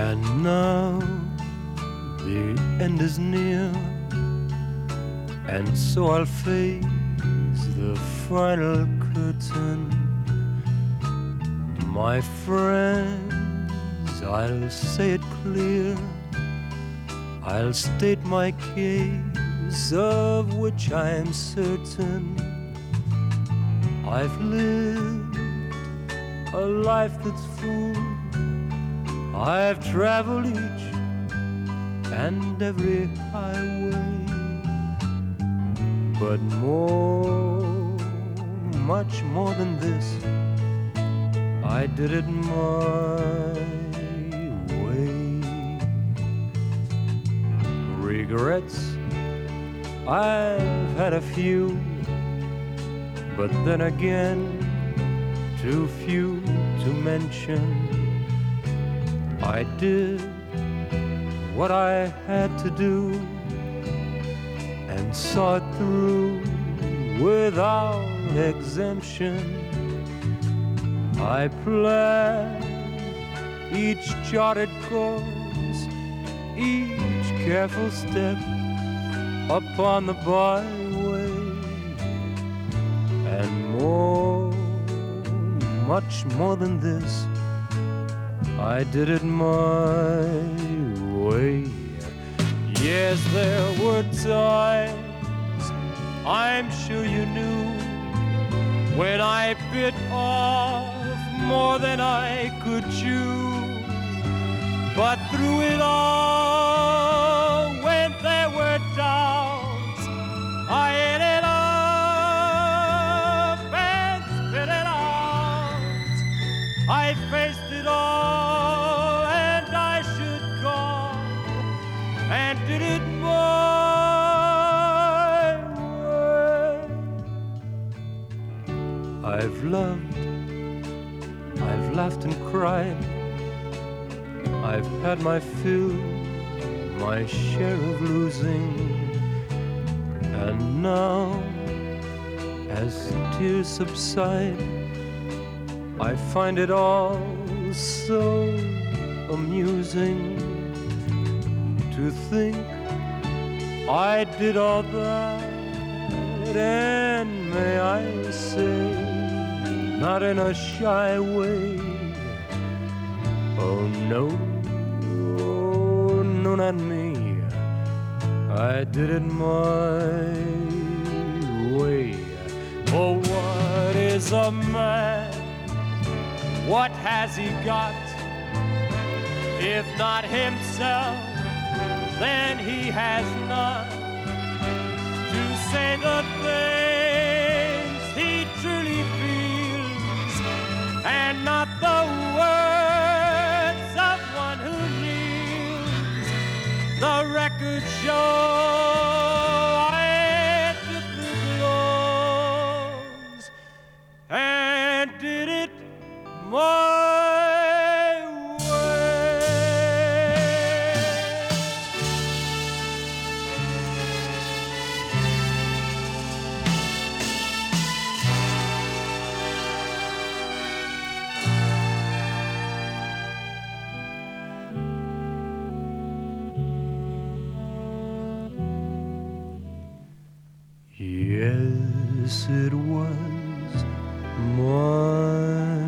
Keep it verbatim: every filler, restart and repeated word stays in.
And now the end is near, and so I'll face the final curtain. My friends, I'll say it clear, I'll state my case, of which I'm certain. I've lived a life that's full, I've traveled each and every highway, but more, much more than this, I did it my way. Regrets, I've had a few, but then again, too few to mention. I did what I had to do and saw it through without exemption. I planned each charted course, each careful step upon the byway, and more, much more than this, I did it my way. Yes, there were times, I'm sure you knew, when I bit off more than I could chew. But through it all, when there were doubts, I ate it up and spit it out. I faced it all, and I should go and did it my way. I've loved, I've laughed and cried, I've had my fill, my share of losing, and now, as tears subside, I find it all so amusing to think I did all that, and may I say, not in a shy way. Oh no, oh, no, not me, I did it my way. Oh, what is a man? What has he got? If not himself, then he has none to say the things he truly feels, and not the words of one who kneels. The records show I took the blows and did it my Yes, it was my